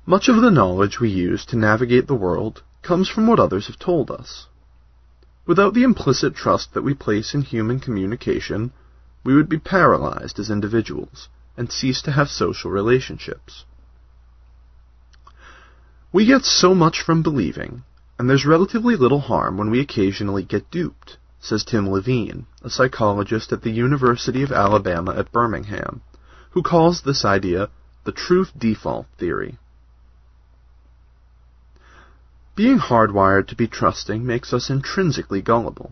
Much of the knowledge we use to navigate the world comes from what others have told us. Without the implicit trust that we place in human communication, we would be paralyzed as individuals and cease to have social relationships. We get so much from believing, and there's relatively little harm when we occasionally get duped, says Tim Levine, a psychologist at the University of Alabama at Birmingham, who calls this idea the truth default theory. Being hardwired to be trusting makes us intrinsically gullible.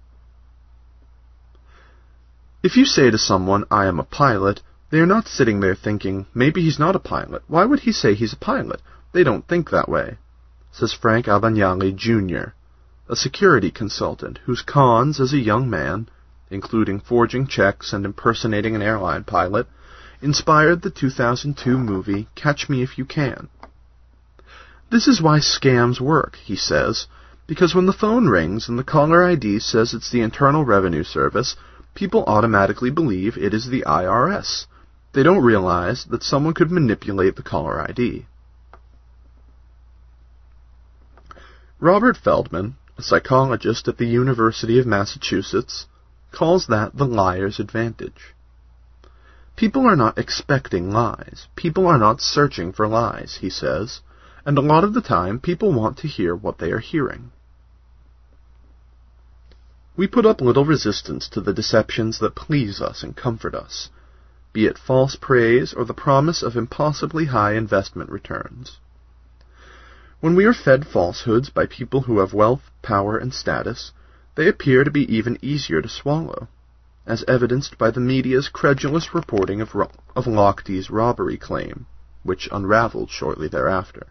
If you say to someone, "I am a pilot," they are not sitting there thinking, "Maybe he's not a pilot. Why would he say he's a pilot?" They don't think that way, says Frank Abagnale, Jr., a security consultant whose cons as a young man, including forging checks and impersonating an airline pilot, inspired the 2002 movie Catch Me If You Can. This is why scams work, he says, because when the phone rings and the caller ID says it's the Internal Revenue Service, people automatically believe it is the IRS. They don't realize that someone could manipulate the caller ID. Robert Feldman, a psychologist at the University of Massachusetts, calls that the liar's advantage. People are not expecting lies. People are not searching for lies, he says, and a lot of the time people want to hear what they are hearing. We put up little resistance to the deceptions that please us and comfort us, be it false praise or the promise of impossibly high investment returns. When we are fed falsehoods by people who have wealth, power, and status, they appear to be even easier to swallow, as evidenced by the media's credulous reporting of Lochtey's robbery claim, which unraveled shortly thereafter.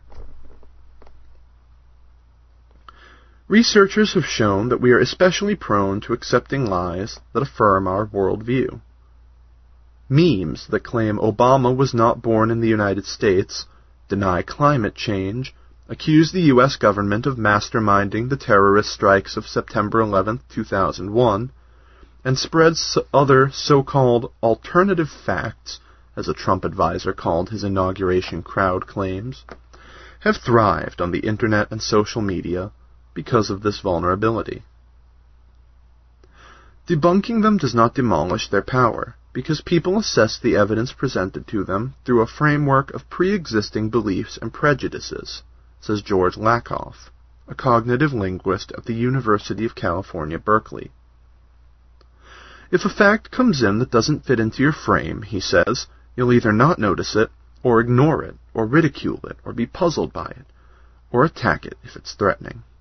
Researchers have shown that we are especially prone to accepting lies that affirm our worldview. Memes that claim Obama was not born in the United States, deny climate change, accuse the U.S. government of masterminding the terrorist strikes of September 11, 2001, and spreads other so-called alternative facts, as a Trump advisor called his inauguration crowd claims, have thrived on the internet and social media because of this vulnerability. Debunking them does not demolish their power, because people assess the evidence presented to them through a framework of pre-existing beliefs and prejudices, says George Lakoff, a cognitive linguist at the University of California, Berkeley. If a fact comes in that doesn't fit into your frame, he says, you'll either not notice it, or ignore it, or ridicule it, or be puzzled by it, or attack it if it's threatening.